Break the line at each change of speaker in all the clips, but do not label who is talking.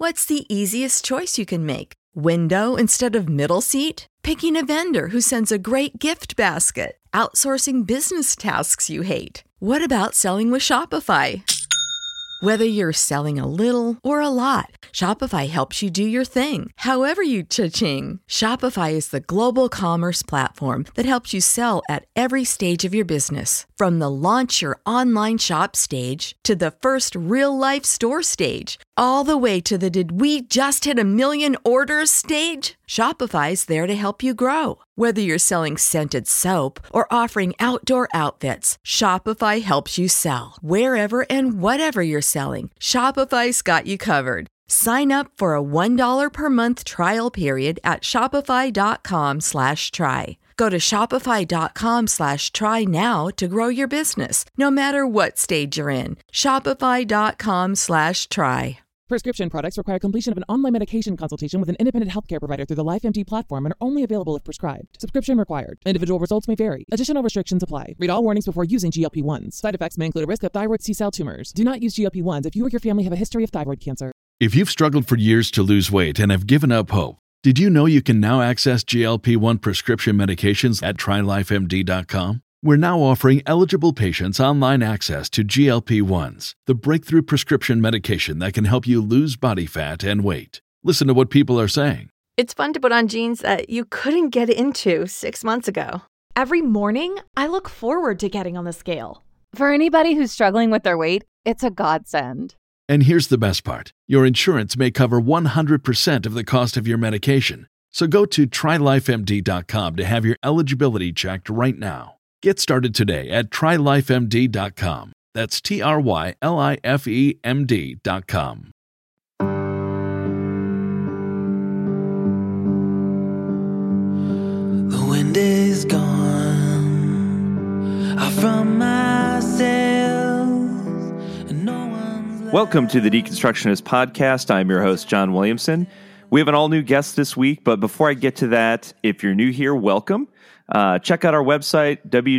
What's the easiest choice you can make? Window instead of middle seat? Picking a vendor who sends a great gift basket? Outsourcing business tasks you hate? What about selling with Shopify? Whether you're selling a little or a lot, Shopify helps you do your thing, however you cha-ching. Shopify is the global commerce platform that helps you sell at every stage of your business. From the launch your online shop stage to the first real-life store stage, all the way to the did we just hit a million orders stage. Shopify's there to help you grow. Whether you're selling scented soap or offering outdoor outfits, Shopify helps you sell. Wherever and whatever you're selling, Shopify's got you covered. Sign up for a $1 per month trial period at shopify.com/try. Go to shopify.com/try now to grow your business, no matter what stage you're in. Shopify.com/try.
Prescription products require completion of an online medication consultation with an independent healthcare provider through the LifeMD platform and are only available if prescribed. Subscription required. Individual results may vary. Additional restrictions apply. Read all warnings before using GLP-1s. Side effects may include a risk of thyroid C-cell tumors. Do not use GLP-1s if you or your family have a history of thyroid cancer.
If you've struggled for years to lose weight and have given up hope, did you know you can now access GLP-1 prescription medications at TryLifeMD.com? We're now offering eligible patients online access to GLP-1s, the breakthrough prescription medication that can help you lose body fat and weight. Listen to what people are saying.
It's fun to put on jeans that you couldn't get into 6 months ago.
Every morning, I look forward to getting on the scale.
For anybody who's struggling with their weight, it's a godsend.
And here's the best part. Your insurance may cover 100% of the cost of your medication. So go to TryLifeMD.com to have your eligibility checked right now. Get started today at TryLifeMD.com. That's TryLifeMD.com.
The wind is gone from my sails, and no one's left.
Welcome to the Deconstructionist Podcast. I'm your host, John Williamson. We have an all-new guest this week, but before I get to that, if you're new here, welcome. Check out our website,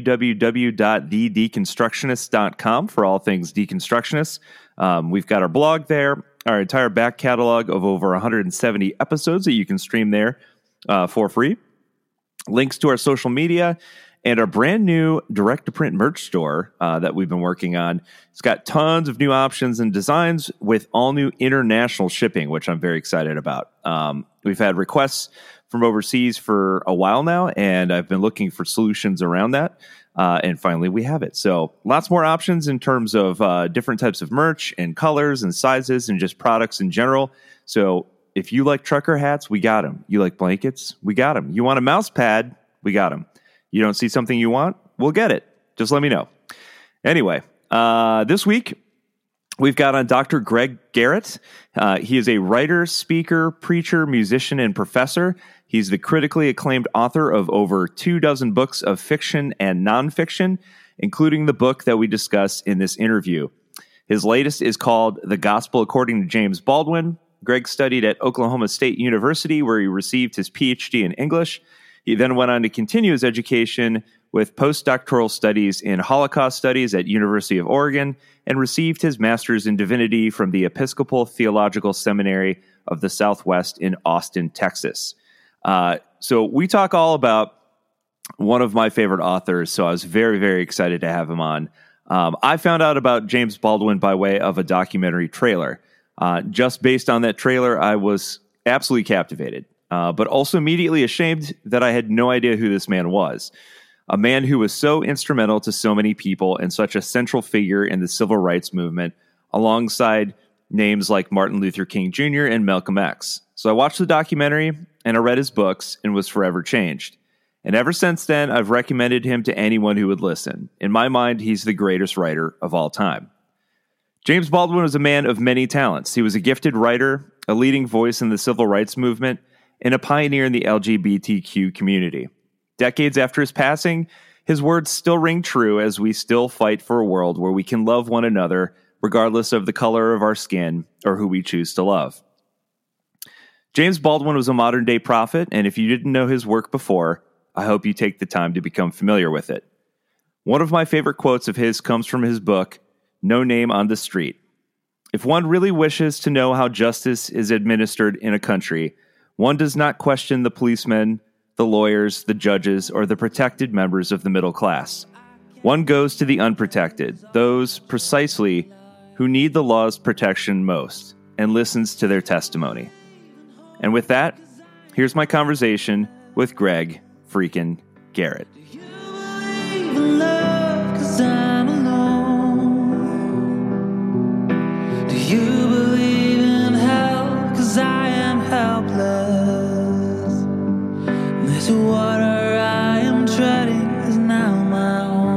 www.thedeconstructionist.com, for all things deconstructionist. We've got our blog there, our entire back catalog of over 170 episodes that you can stream there for free. Links to our social media and our brand new direct-to-print merch store that we've been working on. It's got tons of new options and designs with all new international shipping, which I'm very excited about. We've had requests from overseas for a while now, and I've been looking for solutions around that. And finally, we have it. So lots more options in terms of different types of merch and colors and sizes and just products in general. So if you like trucker hats, we got them. You like blankets? We got them. You want a mouse pad? We got them. You don't see something you want? We'll get it. Just let me know. Anyway, this week, we've got on Dr. Greg Garrett. He is a writer, speaker, preacher, musician, and professor. He's the critically acclaimed author of over 24 books of fiction and nonfiction, including the book that we discuss in this interview. His latest is called The Gospel According to James Baldwin. Greg studied at Oklahoma State University, where he received his PhD in English. He then went on to continue his education with postdoctoral studies in Holocaust studies at University of Oregon and received his master's in divinity from the Episcopal Theological Seminary of the Southwest in Austin, Texas. So we talk all about one of my favorite authors, so I was very, very excited to have him on. I found out about James Baldwin by way of a documentary trailer. Just based on that trailer, I was absolutely captivated, but also immediately ashamed that I had no idea who this man was. A man who was so instrumental to so many people and such a central figure in the civil rights movement, alongside names like Martin Luther King Jr. and Malcolm X. So I watched the documentary and I read his books and was forever changed. And ever since then, I've recommended him to anyone who would listen. In my mind, he's the greatest writer of all time. James Baldwin was a man of many talents. He was a gifted writer, a leading voice in the civil rights movement, and a pioneer in the LGBTQ community. Decades after his passing, his words still ring true as we still fight for a world where we can love one another regardless of the color of our skin or who we choose to love. James Baldwin was a modern-day prophet, and if you didn't know his work before, I hope you take the time to become familiar with it. One of my favorite quotes of his comes from his book, No Name on the Street. If one really wishes to know how justice is administered in a country, one does not question the policemen, the lawyers, the judges, or the protected members of the middle class. One goes to the unprotected, those precisely who need the law's protection most, and listens to their testimony. And with that, here's my conversation with Greg freaking Garrett.
Do you believe in love 'cause I'm alone? Do you believe in hell 'cause I am helpless? This water I am treading is now my own.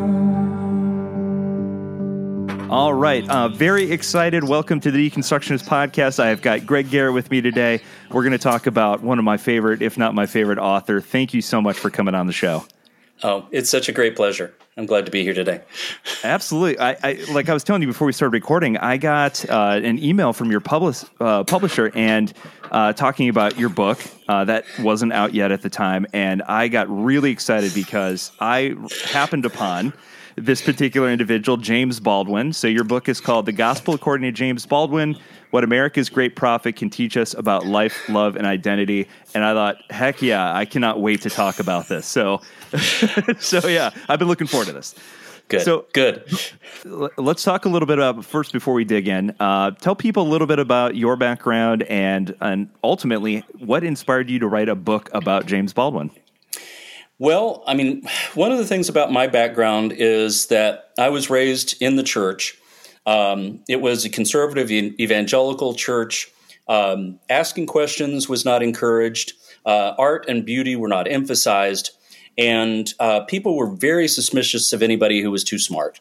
All right. Very excited. Welcome to the Deconstructionist Podcast. I have got Greg Garrett with me today. We're going to talk about one of my favorite, if not my favorite author. Thank you so much for coming on the show.
Oh, it's such a great pleasure. I'm glad to be here today.
Absolutely. I like I was telling you before we started recording, I got an email from your publisher and talking about your book that wasn't out yet at the time. And I got really excited because I happened upon this particular individual, James Baldwin. So your book is called The Gospel According to James Baldwin, What America's Great Prophet Can Teach Us About Life, Love, and Identity. And I thought, heck yeah, I cannot wait to talk about this. So yeah, I've been looking forward to this.
Good.
So
good.
Let's talk a little bit about, first, before we dig in, tell people a little bit about your background and ultimately what inspired you to write a book about James Baldwin.
Well, I mean, one of the things about my background is that I was raised in the church. It was a conservative evangelical church. Asking questions was not encouraged. Art and beauty were not emphasized. And people were very suspicious of anybody who was too smart.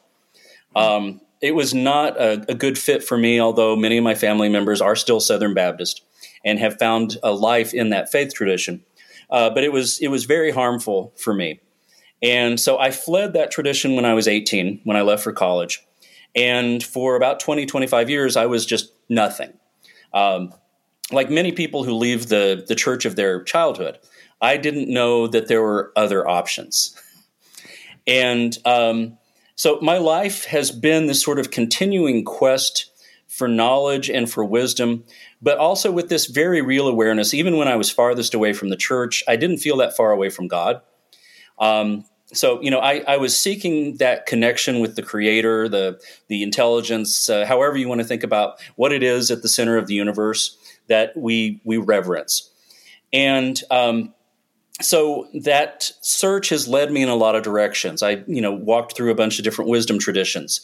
It was not a good fit for me, although many of my family members are still Southern Baptist and have found a life in that faith tradition. But it was very harmful for me. And so I fled that tradition when I was 18, when I left for college. And for about 20, 25 years, I was just nothing. Like many people who leave the church of their childhood, I didn't know that there were other options. And so my life has been this sort of continuing quest for knowledge and for wisdom, but also with this very real awareness. Even when I was farthest away from the church, I didn't feel that far away from God. So, I was seeking that connection with the Creator, the intelligence, however you want to think about what it is at the center of the universe that we reverence. And so that search has led me in a lot of directions. I, walked through a bunch of different wisdom traditions.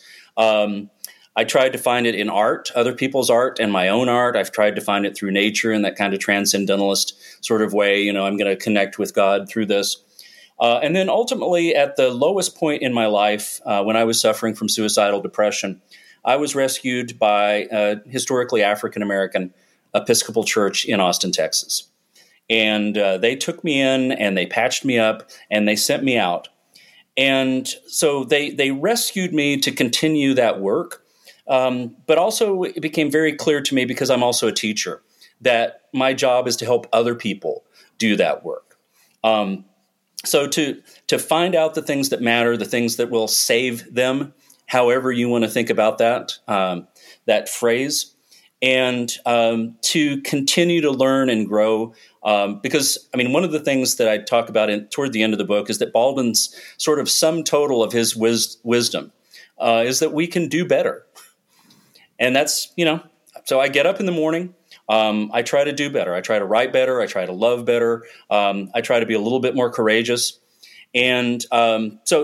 I tried to find it in art, other people's art, and my own art. I've tried to find it through nature in that kind of transcendentalist sort of way. I'm going to connect with God through this. And then ultimately, at the lowest point in my life, when I was suffering from suicidal depression, I was rescued by a historically African-American Episcopal church in Austin, Texas. And they took me in and they patched me up and they sent me out. And so they rescued me to continue that work. But also it became very clear to me, because I'm also a teacher, that my job is to help other people do that work. So to find out the things that matter, the things that will save them, however you want to think about that phrase, and to continue to learn and grow. Because, one of the things that I talk about toward the end of the book is that Baldwin's sort of sum total of his wisdom is that we can do better. And that's, so I get up in the morning, I try to do better. I try to write better. I try to love better. I try to be a little bit more courageous. And so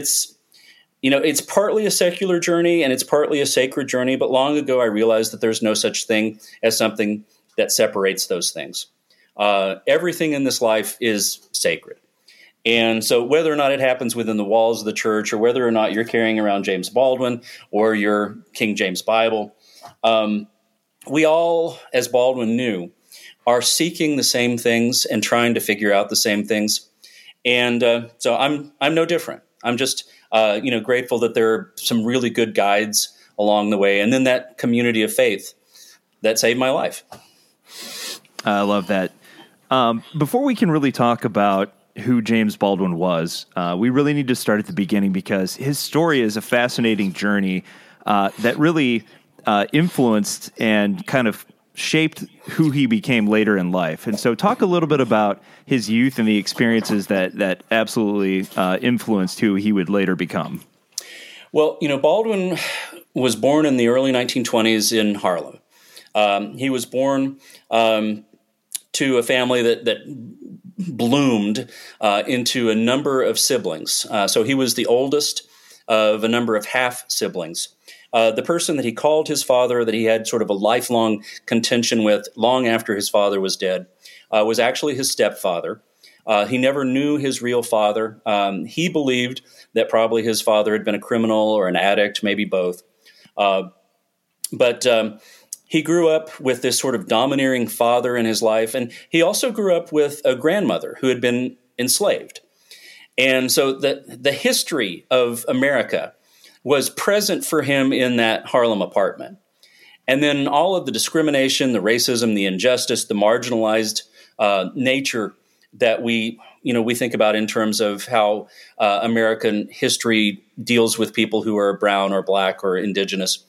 it's partly a secular journey and it's partly a sacred journey. But long ago, I realized that there's no such thing as something that separates those things. Everything in this life is sacred. And so whether or not it happens within the walls of the church, or whether or not you're carrying around James Baldwin or your King James Bible, we all, as Baldwin knew, are seeking the same things and trying to figure out the same things. And so I'm no different. I'm just grateful that there are some really good guides along the way, and then that community of faith that saved my life.
I love that. Before we can really talk about who James Baldwin was, we really need to start at the beginning, because his story is a fascinating journey that really influenced and kind of shaped who he became later in life. And so talk a little bit about his youth and the experiences that absolutely influenced who he would later become.
Well, Baldwin was born in the early 1920s in Harlem. He was born to a family that bloomed into a number of siblings. So he was the oldest of a number of half-siblings. The person that he called his father, that he had sort of a lifelong contention with long after his father was dead, was actually his stepfather. He never knew his real father. He believed that probably his father had been a criminal or an addict, maybe both. But he grew up with this sort of domineering father in his life, and he also grew up with a grandmother who had been enslaved. And so the history of America was present for him in that Harlem apartment. And then all of the discrimination, the racism, the injustice, the marginalized nature that we think about in terms of how American history deals with people who are brown or black or indigenous,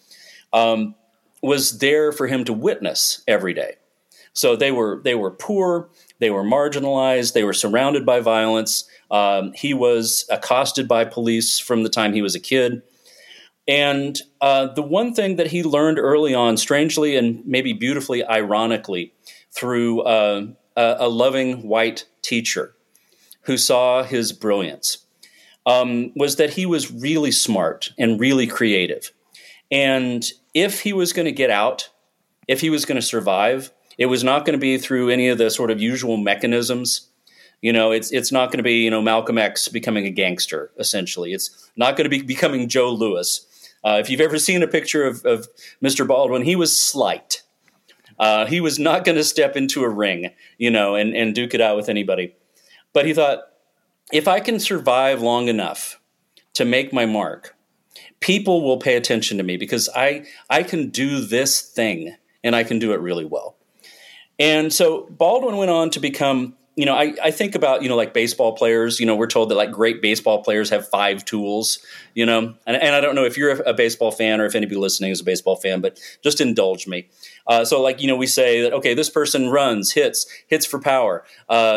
was there for him to witness every day. So they were poor, they were marginalized, they were surrounded by violence. He was accosted by police from the time he was a kid. And the one thing that he learned early on, strangely and maybe beautifully ironically, through a loving white teacher who saw his brilliance, was that he was really smart and really creative. And if he was going to get out, if he was going to survive, it was not going to be through any of the sort of usual mechanisms. It's not going to be, Malcolm X becoming a gangster, essentially. It's not going to be becoming Joe Louis. If you've ever seen a picture of Mr. Baldwin, he was slight. He was not going to step into a ring, and duke it out with anybody. But he thought, if I can survive long enough to make my mark, people will pay attention to me because I can do this thing and I can do it really well. And so Baldwin went on to become, I think about, like baseball players, we're told that like great baseball players have 5 tools, and I don't know if you're a baseball fan or if anybody listening is a baseball fan, but just indulge me. So like, we say that, okay, this person runs, hits for power,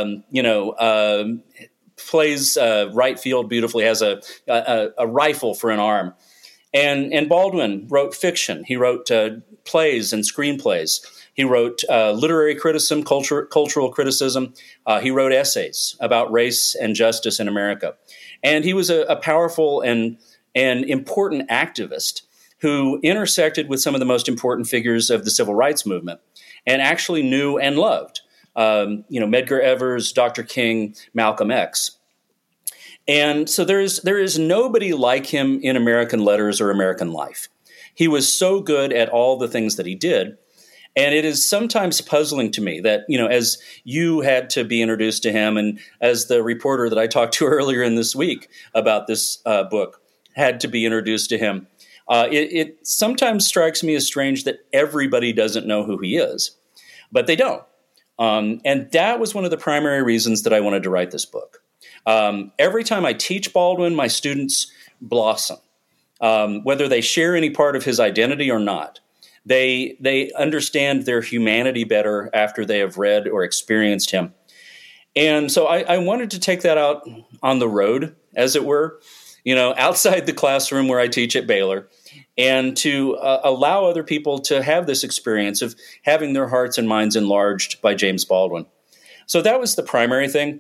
plays right field beautifully, has a rifle for an arm. And Baldwin wrote fiction. He wrote plays and screenplays. He wrote literary criticism, cultural criticism. He wrote essays about race and justice in America. And he was a powerful and important activist who intersected with some of the most important figures of the civil rights movement and actually knew and loved, Medgar Evers, Dr. King, Malcolm X. And so there is nobody like him in American letters or American life. He was so good at all the things that he did. And it is sometimes puzzling to me that, as you had to be introduced to him and as the reporter that I talked to earlier in this week about this book had to be introduced to him, it sometimes strikes me as strange that everybody doesn't know who he is, but they don't. And that was one of the primary reasons that I wanted to write this book. Every time I teach Baldwin, my students blossom, whether they share any part of his identity or not. They understand their humanity better after they have read or experienced him. And so I wanted to take that out on the road, as it were, outside the classroom where I teach at Baylor, and to allow other people to have this experience of having their hearts and minds enlarged by James Baldwin. So that was the primary thing.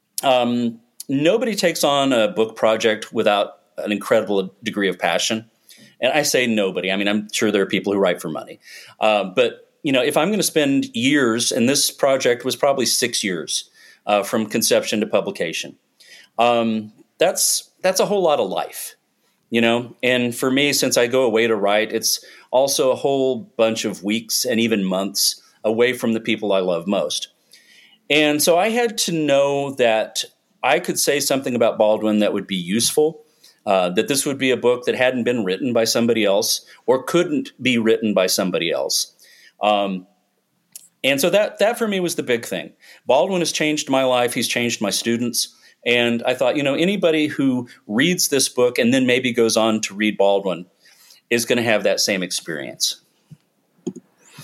Nobody takes on a book project without an incredible degree of passion. And I say nobody. I mean, I'm sure there are people who write for money. But, if I'm going to spend years, and this project was probably 6 years from conception to publication, that's a whole lot of life, And for me, since I go away to write, it's also a whole bunch of weeks and even months away from the people I love most. And so I had to know that I could say something about Baldwin that would be useful, that this would be a book that hadn't been written by somebody else or couldn't be written by somebody else. And so that for me was the big thing. Baldwin has changed my life. He's changed my students. And I thought, anybody who reads this book and then maybe goes on to read Baldwin is going to have that same experience.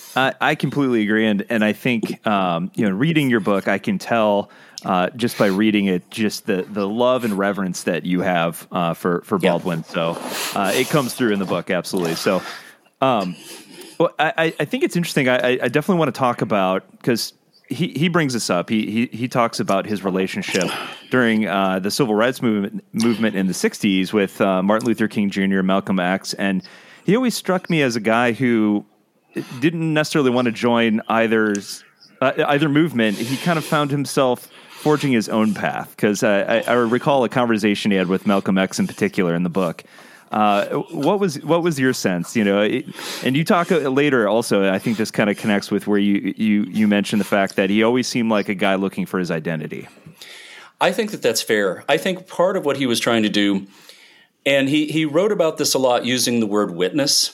I completely agree, and I think reading your book, I can tell just by reading it, just the love and reverence that you have for Baldwin. So it comes through in the book, absolutely. So, well, I think it's interesting. I definitely want to talk about, because he brings this up. He talks about his relationship during the civil rights movement in the '60s with Martin Luther King Jr., Malcolm X, and he always struck me as a guy who didn't necessarily want to join either movement. He kind of found himself forging his own path, because I recall a conversation he had with Malcolm X in particular in the book. What was your sense? And you talk later also. I think this kind of connects with where you mentioned the fact that he always seemed like a guy looking for his identity.
I think that's fair. I think part of what he was trying to do, and he wrote about this a lot using the word witness.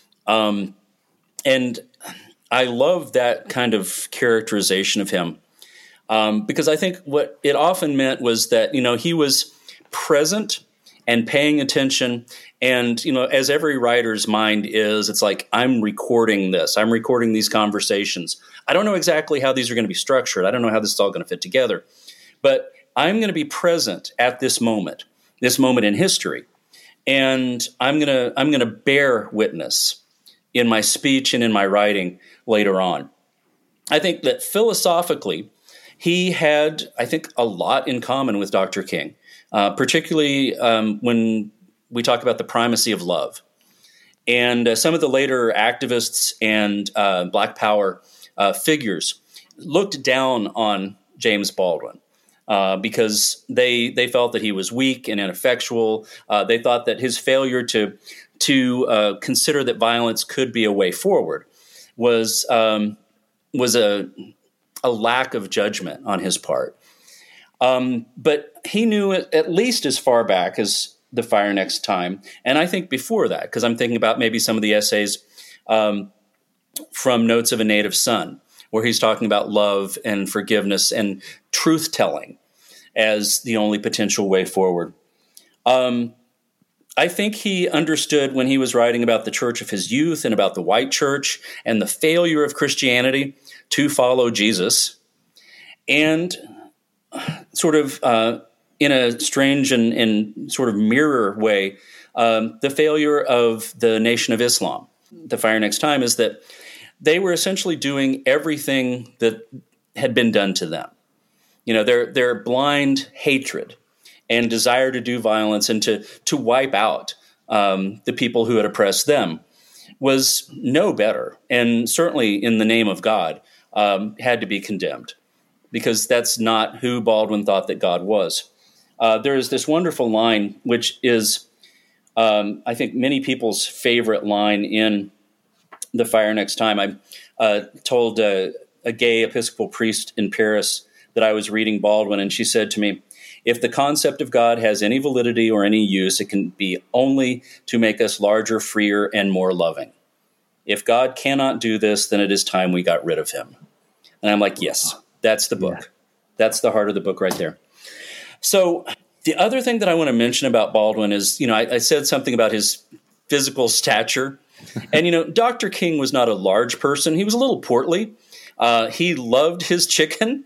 And I love that kind of characterization of him, because I think what it often meant was that, he was present and paying attention. And, as every writer's mind is, it's like, I'm recording this. I'm recording these conversations. I don't know exactly how these are going to be structured. I don't know how this is all going to fit together. But I'm going to be present at this moment in history. And I'm going to bear witness in my speech and in my writing later on. I think that philosophically, he had, a lot in common with Dr. King, particularly when we talk about the primacy of love. And some of the later activists and Black Power figures looked down on James Baldwin because they felt that he was weak and ineffectual. They thought that his failure to consider that violence could be a way forward was a lack of judgment on his part. But he knew it at least as far back as The Fire Next Time, and I think before that, because I'm thinking about maybe some of the essays from Notes of a Native Son, where he's talking about love and forgiveness and truth-telling as the only potential way forward. I think he understood when he was writing about the church of his youth and about the white church and the failure of Christianity to follow Jesus, and sort of in a strange and sort of mirror way, the failure of the Nation of Islam. The Fire Next Time is that they were essentially doing everything that had been done to them. Their blind hatred and desire to do violence and to wipe out the people who had oppressed them was no better, and certainly in the name of God, had to be condemned, because that's not who Baldwin thought that God was. There is this wonderful line, which is, I think, many people's favorite line in The Fire Next Time. I told a gay Episcopal priest in Paris that I was reading Baldwin, and she said to me, "If the concept of God has any validity or any use, it can be only to make us larger, freer, and more loving. If God cannot do this, then it is time we got rid of him." And I'm like, yes, that's the book. Yeah. That's the heart of the book right there. So the other thing that I want to mention about Baldwin is, I said something about his physical stature. And, Dr. King was not a large person. He was a little portly. He loved his chicken.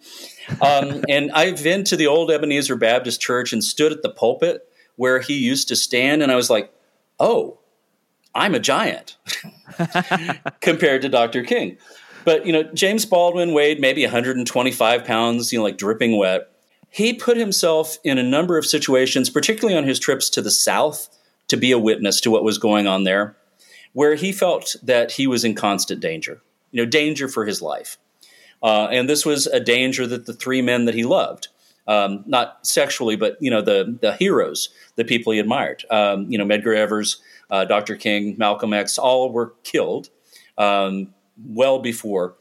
And I've been to the old Ebenezer Baptist Church and stood at the pulpit where he used to stand. And I was like, oh, I'm a giant compared to Dr. King. But, James Baldwin weighed maybe 125 pounds, like dripping wet. He put himself in a number of situations, particularly on his trips to the South, to be a witness to what was going on there, where he felt that he was in constant danger, danger for his life. And this was a danger that the three men that he loved, not sexually, but, the heroes, the people he admired, Medgar Evers, Dr. King, Malcolm X, all were killed well before,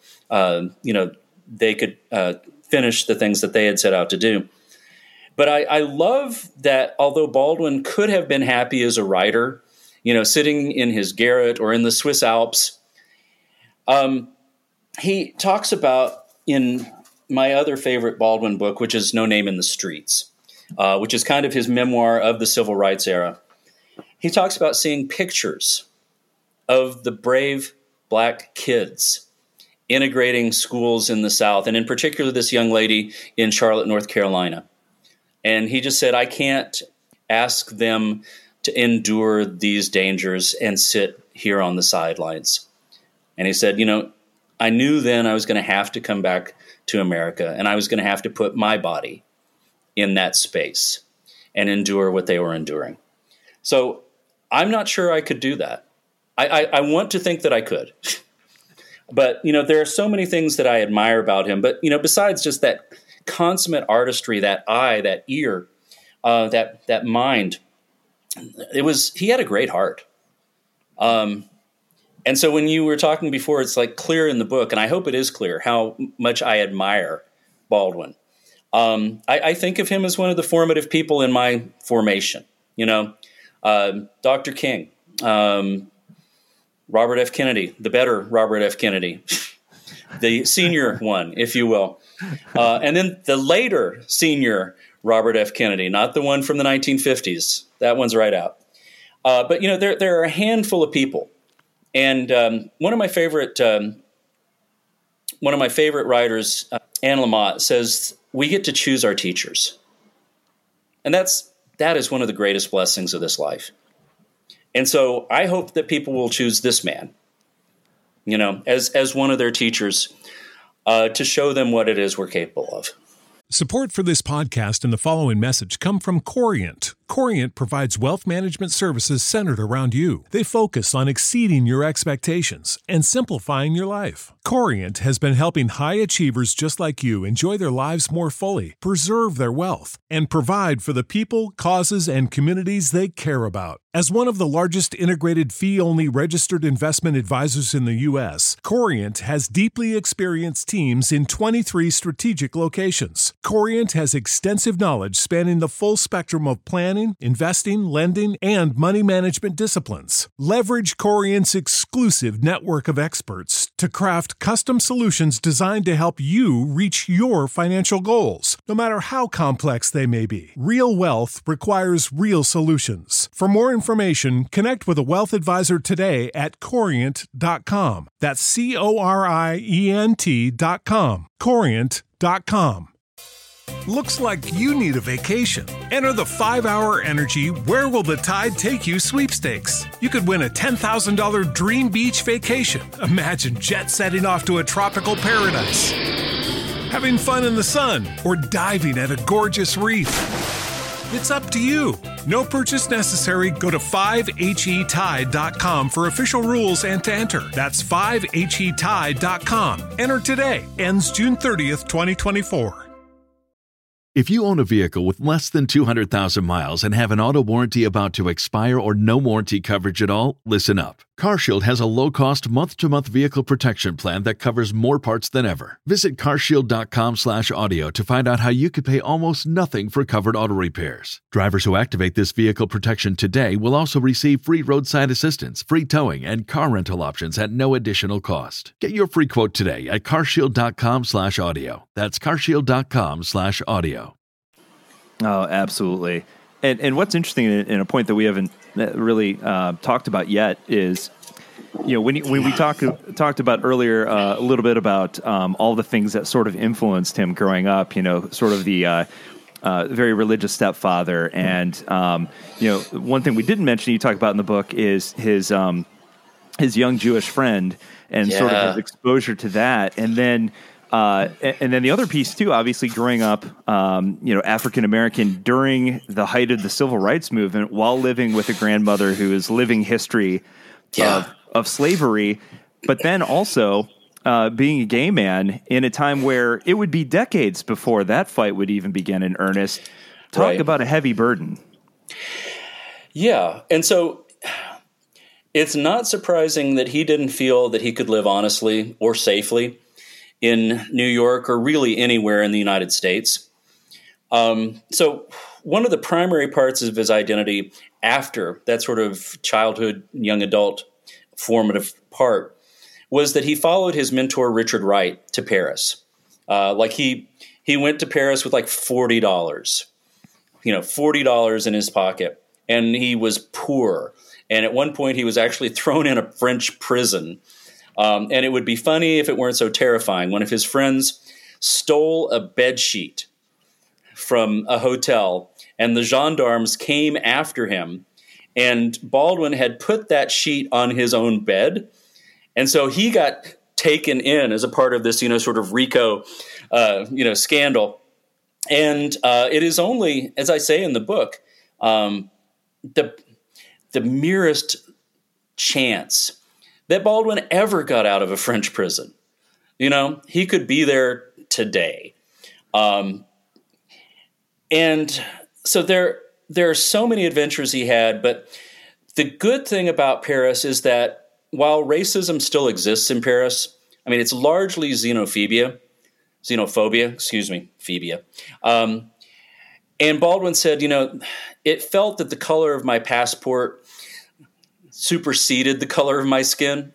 they could finish the things that they had set out to do. But I love that although Baldwin could have been happy as a writer, sitting in his garret or in the Swiss Alps, he talks about, in my other favorite Baldwin book, which is No Name in the Streets, which is kind of his memoir of the civil rights era, he talks about seeing pictures of the brave black kids integrating schools in the South, and in particular this young lady in Charlotte, North Carolina. And he just said, I can't ask them to endure these dangers and sit here on the sidelines. And he said, I knew then I was going to have to come back to America, and I was going to have to put my body in that space and endure what they were enduring. So I'm not sure I could do that. I want to think that I could. But, there are so many things that I admire about him. But, besides just that consummate artistry, that eye, that ear, that mind, he had a great heart. And so when you were talking before, it's like clear in the book, and I hope it is clear how much I admire Baldwin. I think of him as one of the formative people in my formation. Dr. King, Robert F. Kennedy, the better Robert F. Kennedy, the senior one, if you will. And then the later senior Robert F. Kennedy, not the one from the 1950s. That one's right out. But, there are a handful of people. And one of my favorite writers, Anne Lamott, says, we get to choose our teachers. And that is one of the greatest blessings of this life. And so I hope that people will choose this man, as one of their teachers, to show them what it is we're capable of.
Support for this podcast and the following message come from Corient. Corient provides wealth management services centered around you. They focus on exceeding your expectations and simplifying your life. Corient has been helping high achievers just like you enjoy their lives more fully, preserve their wealth, and provide for the people, causes, and communities they care about. As one of the largest integrated fee-only registered investment advisors in the U.S., Corient has deeply experienced teams in 23 strategic locations. Corient has extensive knowledge spanning the full spectrum of planning, investing, lending, and money management disciplines. Leverage Corient's exclusive network of experts to craft custom solutions designed to help you reach your financial goals, no matter how complex they may be. Real wealth requires real solutions. For more information, connect with a wealth advisor today at Corient.com. That's Corient.com. Corient.com. Looks like you need a vacation. Enter the 5-Hour Energy Where Will the Tide Take You sweepstakes. You could win a $10,000 dream beach vacation. Imagine jet setting off to a tropical paradise, having fun in the sun, or diving at a gorgeous reef. It's up to you. No purchase necessary. Go to 5HETide.com for official rules and to enter. That's 5HETide.com. Enter today. Ends June 30th, 2024.
If you own a vehicle with less than 200,000 miles and have an auto warranty about to expire or no warranty coverage at all, listen up. CarShield has a low-cost month-to-month vehicle protection plan that covers more parts than ever. Visit carshield.com/audio to find out how you could pay almost nothing for covered auto repairs. Drivers who activate this vehicle protection today will also receive free roadside assistance, free towing, and car rental options at no additional cost. Get your free quote today at carshield.com/audio. That's carshield.com/audio.
Oh, absolutely. And what's interesting, and a point that we haven't really talked about yet, is, when we talked about earlier a little bit about all the things that sort of influenced him growing up, sort of the very religious stepfather, and one thing we didn't mention, you talk about in the book, is his young Jewish friend and sort of his exposure to that, and then the other piece too, obviously growing up, African American during the height of the civil rights movement, while living with a grandmother who is living history of slavery, but then also being a gay man in a time where it would be decades before that fight would even begin in earnest. Talk about a heavy burden.
Yeah, and so it's not surprising that he didn't feel that he could live honestly or safely in New York or really anywhere in the United States. So one of the primary parts of his identity after that sort of childhood, young adult formative part was that he followed his mentor, Richard Wright, to Paris. He went to Paris with like $40, $40 in his pocket, and he was poor. And at one point he was actually thrown in a French prison And it would be funny if it weren't so terrifying. One of his friends stole a bedsheet from a hotel, and the gendarmes came after him. And Baldwin had put that sheet on his own bed. And so he got taken in as a part of this, sort of RICO, scandal. And it is only, as I say in the book, the merest chance that Baldwin ever got out of a French prison. He could be there today. And so there are so many adventures he had, but the good thing about Paris is that while racism still exists in Paris, it's largely xenophobia. And Baldwin said, it felt that the color of my passport superseded the color of my skin.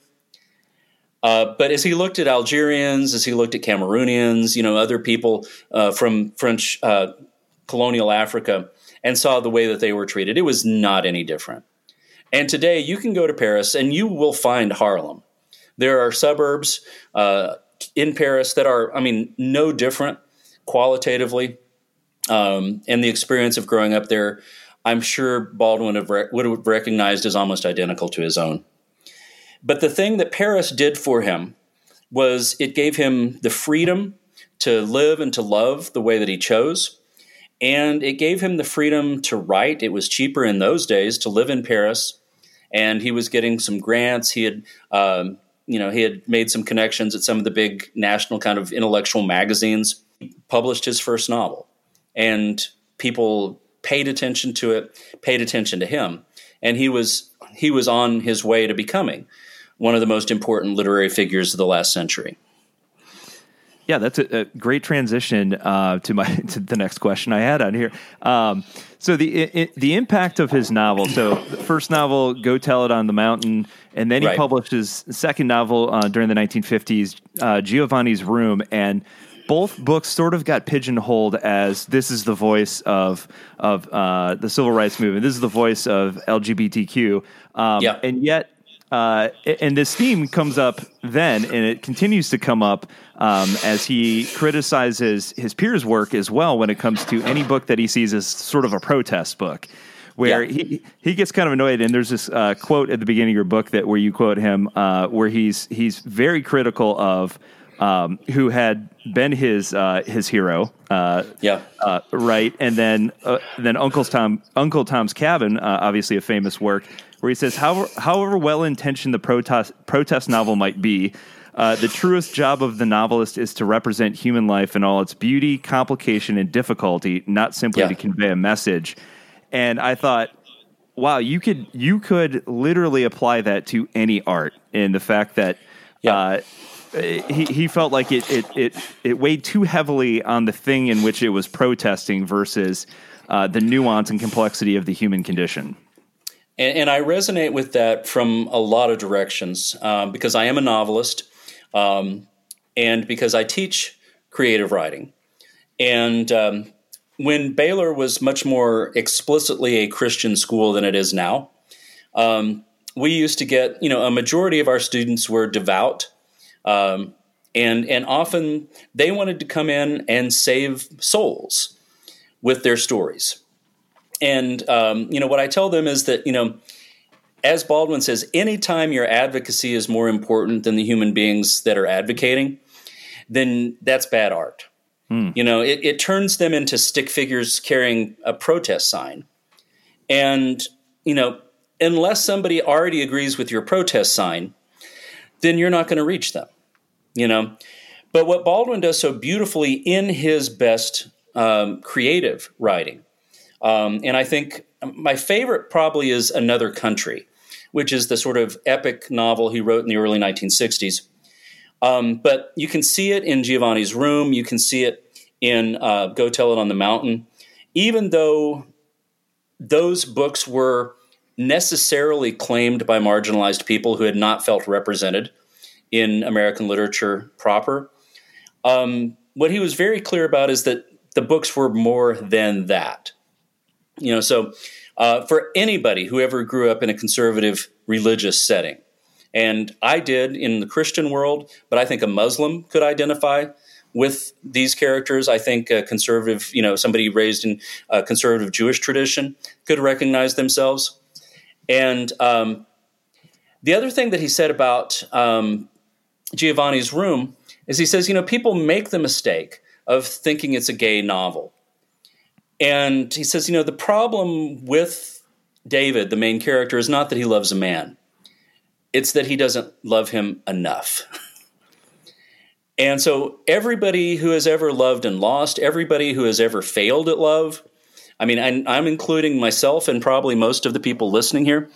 But as he looked at Algerians, as he looked at Cameroonians, other people from French colonial Africa, and saw the way that they were treated, it was not any different. And today you can go to Paris and you will find Harlem. There are suburbs in Paris that are, no different qualitatively. And the experience of growing up there, I'm sure Baldwin would have recognized as almost identical to his own. But the thing that Paris did for him was it gave him the freedom to live and to love the way that he chose. And it gave him the freedom to write. It was cheaper in those days to live in Paris. And he was getting some grants. He had, he had made some connections at some of the big national kind of intellectual magazines. He published his first novel. And people paid attention to it, paid attention to him. And he was on his way to becoming one of the most important literary figures of the last century.
Yeah, that's a great transition to the next question I had on here. So the impact of his novel. So the first novel, Go Tell It on the Mountain, and then he published his second novel during the 1950s, Giovanni's Room, and both books sort of got pigeonholed as this is the voice of the civil rights movement. This is the voice of LGBTQ, and yet. And this theme comes up then, and it continues to come up as he criticizes his peers' work as well when it comes to any book that he sees as sort of a protest book, where he gets kind of annoyed. And there's this quote at the beginning of your book where you quote him, where he's very critical of who had been his hero, right, and then Uncle Tom's Cabin, obviously a famous work, where he says, however well-intentioned the protest novel might be, the truest job of the novelist is to represent human life in all its beauty, complication, and difficulty, not simply to convey a message. And I thought, wow, you could literally apply that to any art, in the fact that he felt like it weighed too heavily on the thing in which it was protesting versus the nuance and complexity of the human condition.
And I resonate with that from a lot of directions because I am a novelist and because I teach creative writing. And when Baylor was much more explicitly a Christian school than it is now, we used to get, a majority of our students were devout. And often they wanted to come in and save souls with their stories. And, what I tell them is that, as Baldwin says, anytime your advocacy is more important than the human beings that are advocating, then that's bad art. It turns them into stick figures carrying a protest sign. And, unless somebody already agrees with your protest sign, then you're not going to reach them. But what Baldwin does so beautifully in his best creative writing, and I think my favorite probably is Another Country, which is the sort of epic novel he wrote in the early 1960s. But you can see it in Giovanni's Room. You can see it in Go Tell It on the Mountain. Even though those books were necessarily claimed by marginalized people who had not felt represented in American literature proper, what he was very clear about is that the books were more than that. So for anybody who ever grew up in a conservative religious setting And I did in the Christian world, but I think a Muslim could identify with these characters. I think a conservative, somebody raised in a conservative Jewish tradition could recognize themselves. And the other thing that he said about Giovanni's Room is he says, people make the mistake of thinking it's a gay novel. And he says, the problem with David, the main character, is not that he loves a man. It's that he doesn't love him enough. And so everybody who has ever loved and lost, everybody who has ever failed at love, I'm including myself and probably most of the people listening here,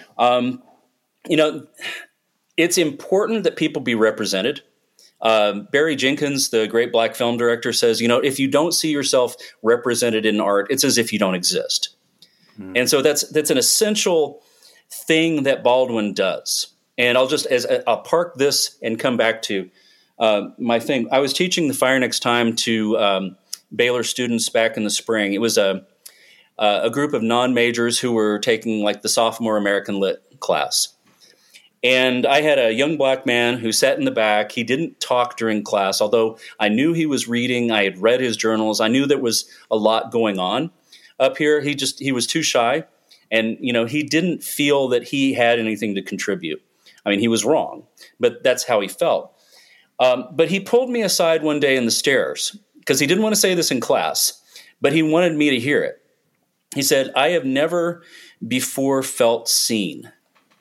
it's important that people be represented. Barry Jenkins, the great black film director, says, if you don't see yourself represented in art, it's as if you don't exist. And so that's an essential thing that Baldwin does. And I'll park this and come back to my thing. I was teaching The Fire Next Time to Baylor students back in the spring. It was a group of non-majors who were taking like the sophomore American Lit class. And I had a young black man who sat in the back. He didn't talk during class, although I knew he was reading. I had read his journals. I knew there was a lot going on up here. He was too shy. And, he didn't feel that he had anything to contribute. He was wrong, but that's how he felt. But he pulled me aside one day in the stairs because he didn't want to say this in class, but he wanted me to hear it. He said, "I have never before felt seen."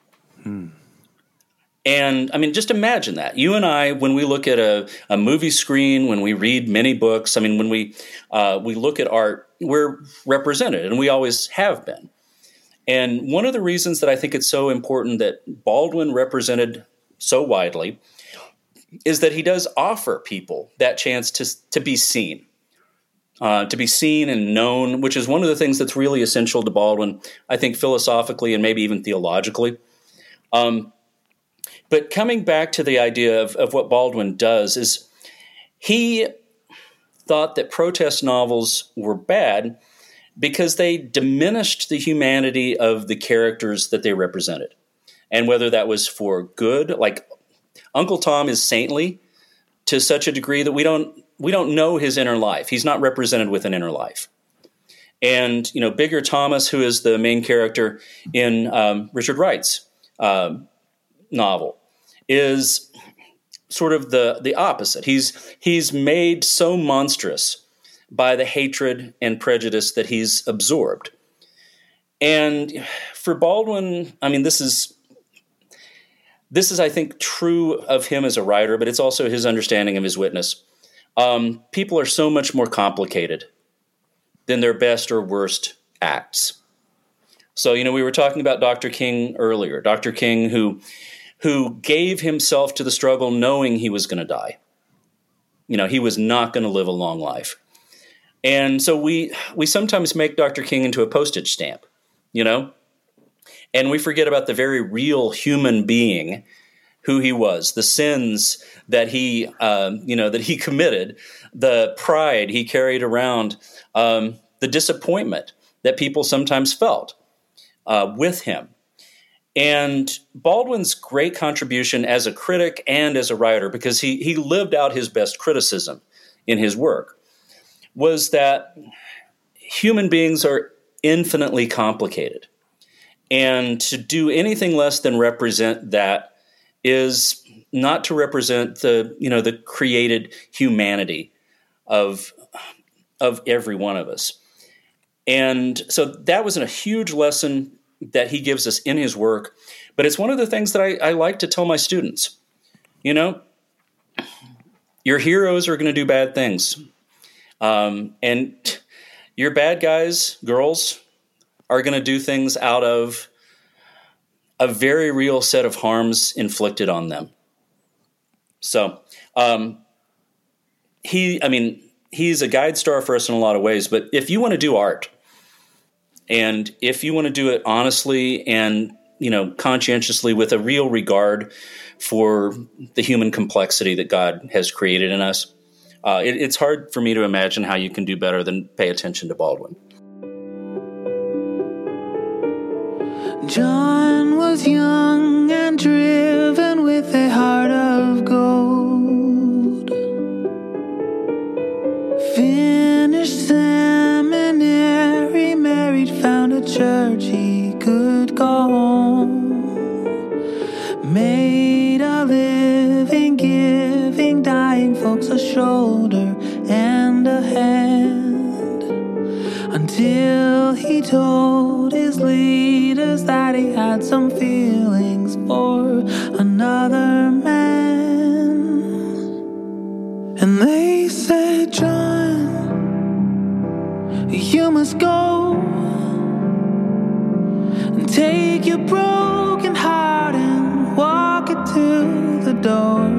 And just imagine that. You and I, when we look at a movie screen, when we read many books, when we look at art, we're represented, and we always have been. And one of the reasons that I think it's so important that Baldwin represented so widely is that he does offer people that chance to be seen. To be seen and known, which is one of the things that's really essential to Baldwin, I think philosophically and maybe even theologically. But coming back to the idea of what Baldwin does is he thought that protest novels were bad because they diminished the humanity of the characters that they represented. And whether that was for good, like Uncle Tom is saintly to such a degree that we don't know his inner life. He's not represented with an inner life. And, Bigger Thomas, who is the main character in Richard Wright's novel, is sort of the opposite. He's made so monstrous by the hatred and prejudice that he's absorbed. And for Baldwin, this is, I think, true of him as a writer, but it's also his understanding of his witness. People are so much more complicated than their best or worst acts. So, we were talking about Dr. King earlier. Dr. King, who gave himself to the struggle knowing he was going to die. He was not going to live a long life. And so we sometimes make Dr. King into a postage stamp, and we forget about the very real human being who he was, the sins that he committed, the pride he carried around, the disappointment that people sometimes felt with him. And Baldwin's great contribution as a critic and as a writer, because he lived out his best criticism in his work, was that human beings are infinitely complicated. And to do anything less than represent that is not to represent the created humanity of every one of us. And so that was a huge lesson that he gives us in his work. But it's one of the things that I like to tell my students. Your heroes are going to do bad things. And your bad guys, girls, are going to do things out of a very real set of harms inflicted on them. So he's a guide star for us in a lot of ways. But if you want to do art, and if you want to do it honestly and conscientiously with a real regard for the human complexity that God has created in us, it's hard for me to imagine how you can do better than pay attention to Baldwin.
John was was young and driven with a heart of gold. Finished seminary, married, found a church he could go home. Made a living giving dying folks a shoulder and a hand, until he told his leaders that he had some feelings for another man. And they said, John, you must go and take your broken heart and walk it to the door.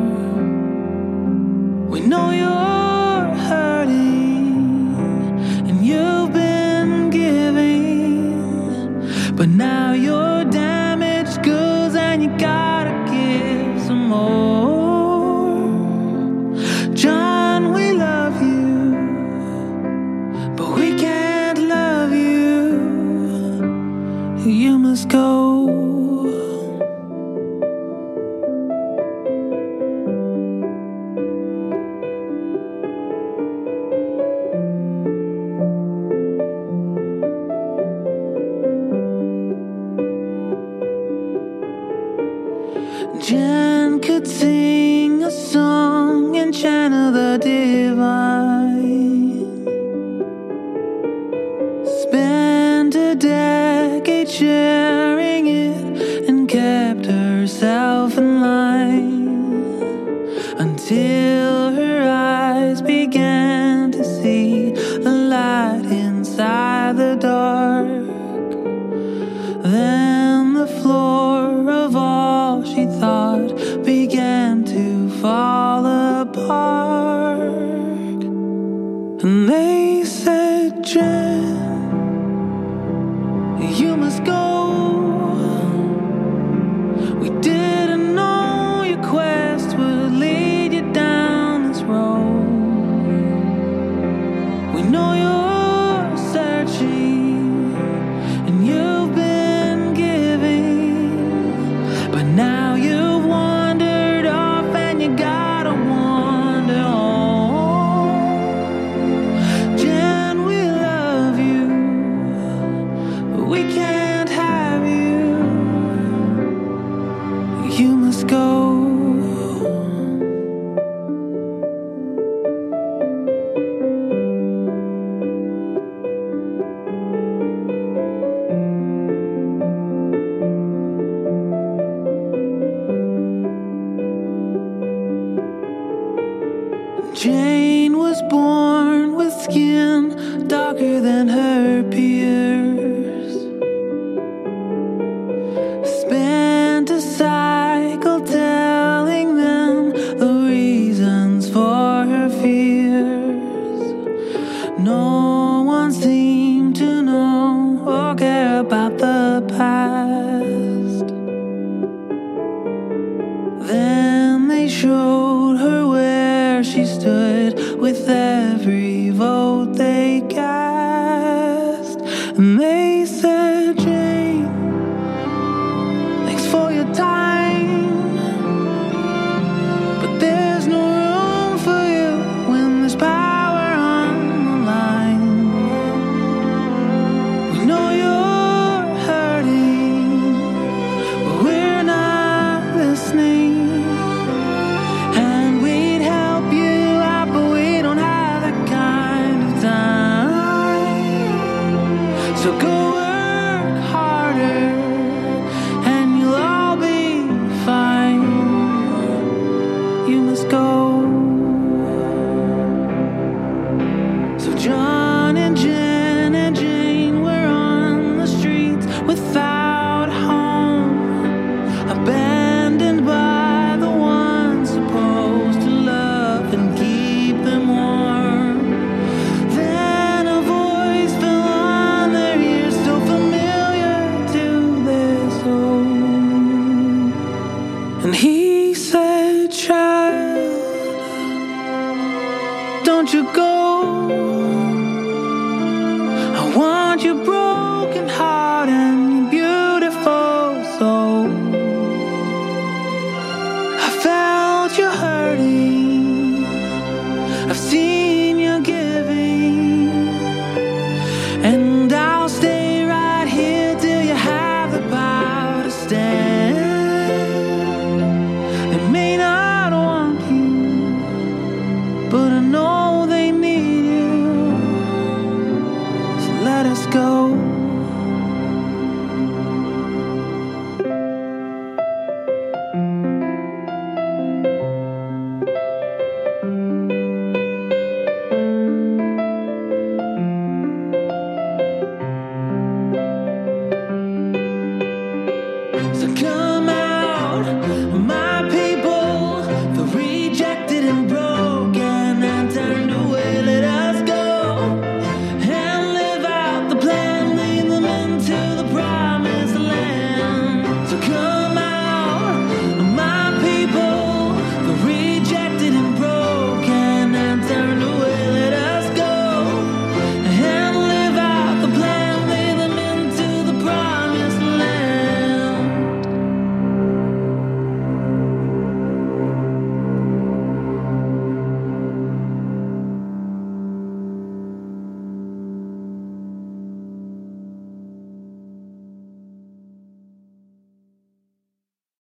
We know you're hurting and you've been giving, but now you're damaged goods and you gotta give some more. John, we love you, but we can't love you. You must go. Jen could sing a song and channel the divine. Spent a decade sharing it and kept herself in line, until her eyes began to see the light inside the dark. Then the floor of all she thought began to fall apart. And they said, Jen, you must go. We didn't know your quest would lead you down this road. We know you're searching and you've been giving, but now you've wandered off and you gotta wander home. Jen, we love you, but we can't have you. You must go. Jane was born with skin darker than her peers. Spent a cycle telling them the reasons for her fears. No one seemed to know or care about the past. Then they showed her where she stood with every vote they cast. And they said, Jane, thanks for your time, but there's no room for you when there's power on the line. We know you're hurting, but we're not listening. And we'd help you out, but we don't have that kind of time. So go work harder and you'll all be fine. You must go. So John and Jen and Jane were on the streets without a home, abandoned by the ones supposed to love and keep them warm. Then a voice fell on their ears, so familiar to their soul. And he said, child, don't you go.